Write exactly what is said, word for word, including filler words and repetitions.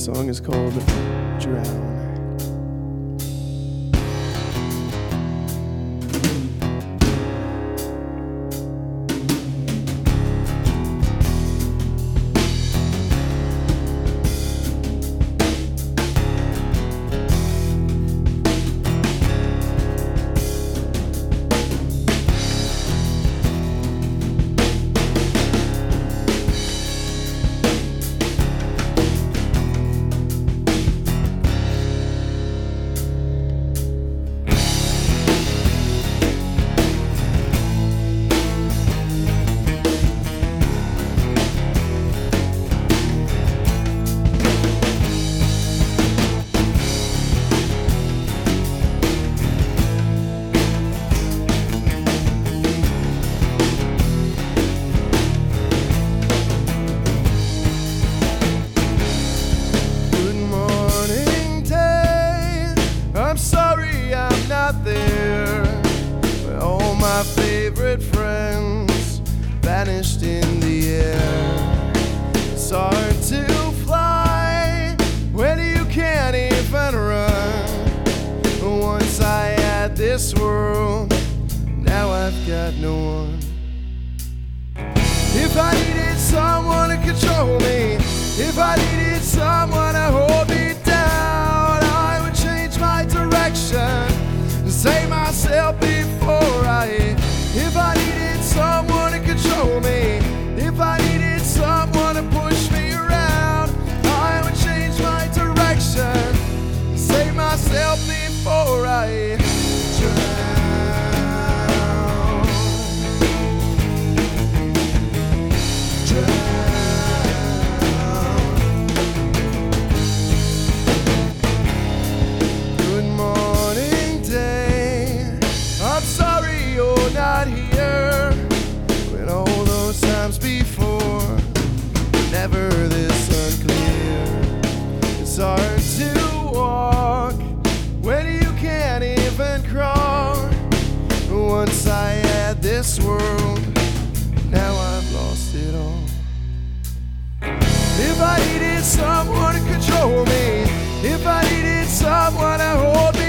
song is called Drown. There, where all my favorite friends vanished in the air. It's hard to fly when you can't even run. Once I had this world, now I've got no one. If I needed someone to control me, if I needed someone to hold me down, I would change my direction, save myself before I. If I needed someone to control me, if I needed someone to push me around, I would change my direction, save myself before I drown. Drown. Good morning, day. I'm sorry you're not here. When all those times before, never this unclear. It's hard to walk when you can't even crawl. Once I had this world, now I've lost it all. If I needed someone to control me, if I needed someone to hold me